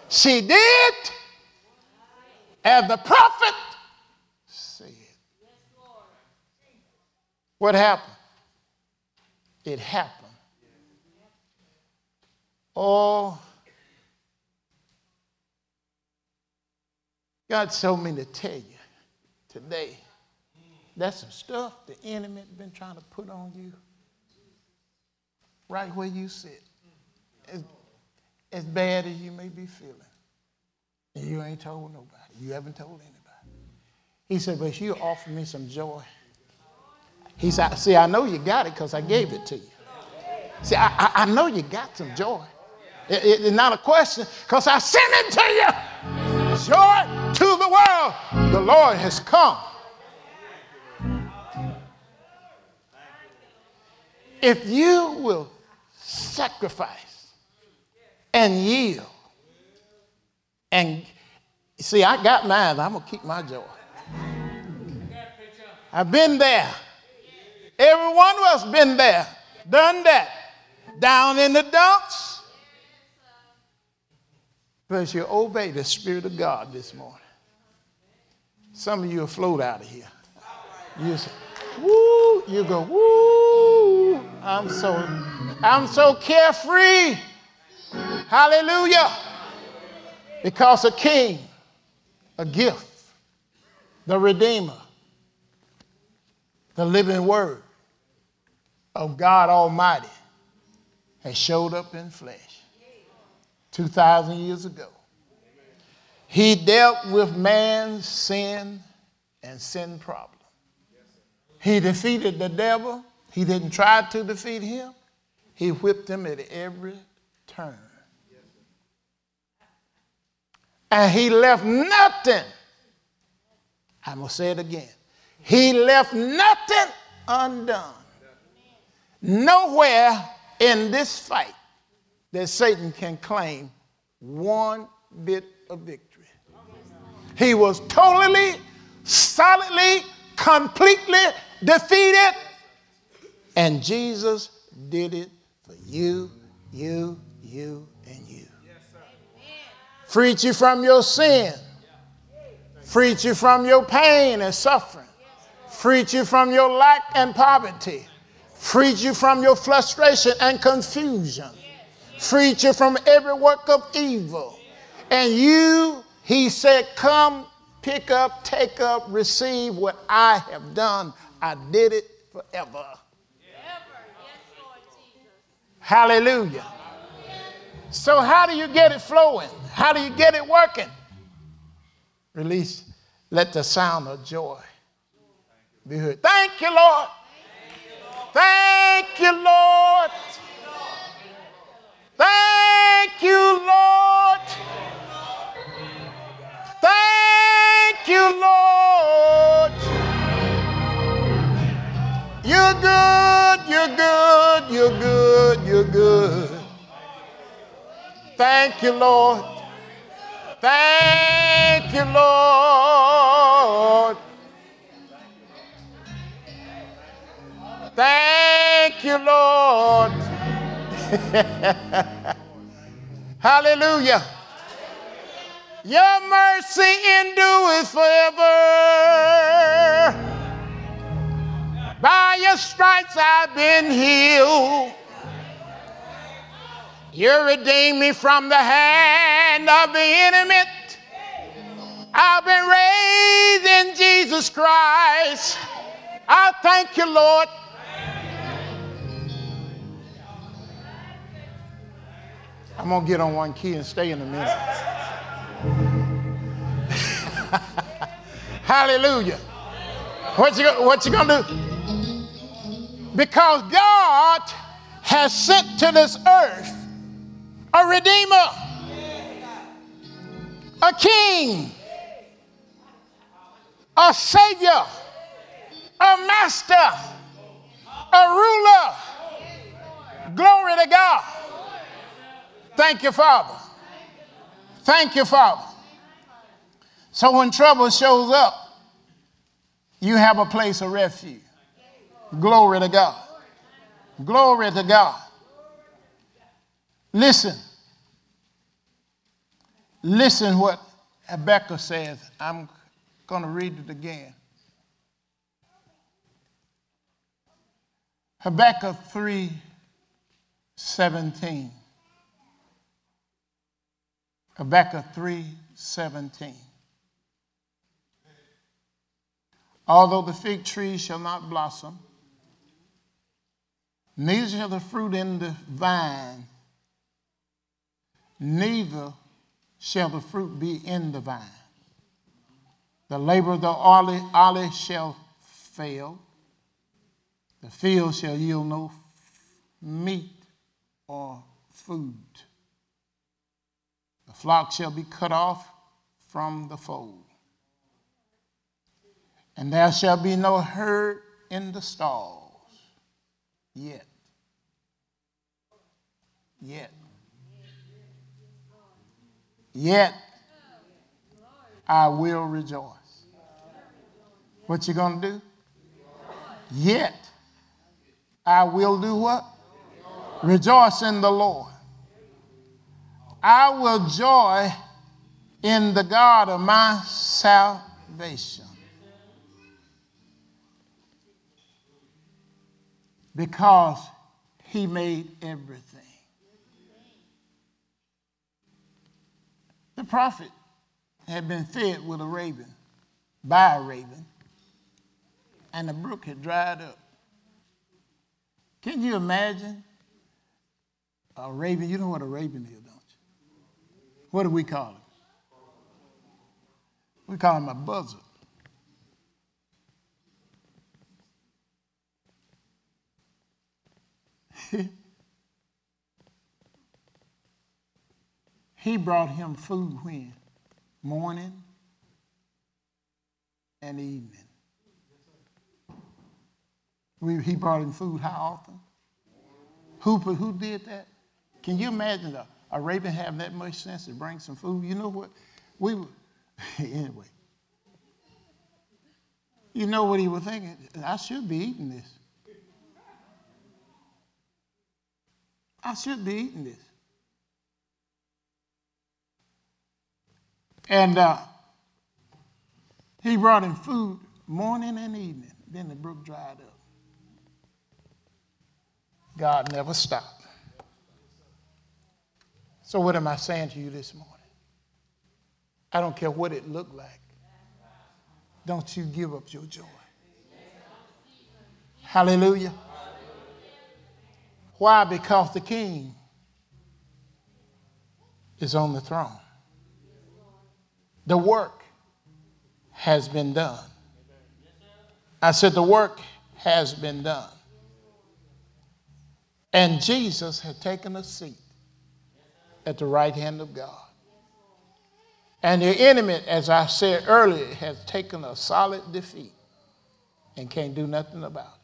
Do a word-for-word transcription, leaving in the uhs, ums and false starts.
She did as the prophet said. What happened? It happened. Oh, God told me to tell you today, that's some stuff the enemy has been trying to put on you right where you sit. As, as bad as you may be feeling. And you ain't told nobody. You haven't told anybody. He said, but you offer me some joy. He said, see, I know you got it because I gave it to you. See, I, I, I know you got some joy. It, it, it's not a question because I sent it to you. Joy to the world. The Lord has come. If you will sacrifice and yield, and see, I got mine. I'm going to keep my joy. I've been there. Every one of us been there, done that, down in the dumps. But you obey the Spirit of God this morning. Some of you will float out of here. You say, woo, you go, woo. I'm so, I'm so carefree. Hallelujah. Because a king, a gift, the Redeemer, the living word of God Almighty has showed up in flesh two thousand years ago. He dealt with man's sin and sin problem. He defeated the devil. He didn't try to defeat him. He whipped him at every turn. And he left nothing. I'm going to say it again. He left nothing undone. Nowhere in this fight that Satan can claim one bit of victory. He was totally, solidly, completely defeated. And Jesus did it for you, you, you, and you. Freed you from your sin. Freed you from your pain and suffering. Freed you from your lack and poverty. Freed you from your frustration and confusion. Freed you from every work of evil. And you, he said, come, pick up, take up, receive what I have done. I did it forever. Hallelujah. So how do you get it flowing? How do you get it working? Release. Let the sound of joy be heard. Thank you, Lord. Thank you, Lord. Thank you, Lord. Thank you, Lord. You're good, you're good, you're good, you're good. Thank you, Lord. Thank you, Lord. Thank you, Lord. Hallelujah. Your mercy endures forever. By your stripes I've been healed. You redeemed me from the hand of the enemy. I've been raised in Jesus Christ. I thank you, Lord. I'm going to get on one key and stay in a minute. Hallelujah. What you, what you going to do? Because God has sent to this earth a Redeemer, a King, a Savior, a Master, a Ruler. Glory to God. Thank you, Father. Thank you, Father. So when trouble shows up, you have a place of refuge. Glory to God. Glory to God. Listen. Listen what Habakkuk says. I'm going to read it again. Habakkuk three seventeen. Habakkuk three seventeen. Although the fig tree shall not blossom, neither shall the fruit in the vine, neither shall the fruit be in the vine. The labor of the olive, olive shall fail. The field shall yield no meat or food. The flock shall be cut off from the fold. And there shall be no herd in the stalls. Yet. Yet. Yet I will rejoice. What you gonna do? Yet I will do what? Rejoice in the Lord. I will joy in the God of my salvation. Because he made everything. The prophet had been fed with a raven, by a raven, and the brook had dried up. Can you imagine a raven? You know what a raven is, don't you? What do we call him? We call him a buzzard. He brought him food when? Morning and evening. We, he brought him food how often? Who, who did that? Can you imagine a, a raven having that much sense to bring some food? You know what? We were, anyway. You know what he was thinking? I should be eating this. I should be eating this. And uh, he brought him food morning and evening. Then the brook dried up. God never stopped. So what am I saying to you this morning? I don't care what it looked like. Don't you give up your joy. Hallelujah. Why? Because the King is on the throne. The work has been done. I said the work has been done. And Jesus had taken a seat at the right hand of God. And the enemy, as I said earlier, has taken a solid defeat and can't do nothing about it.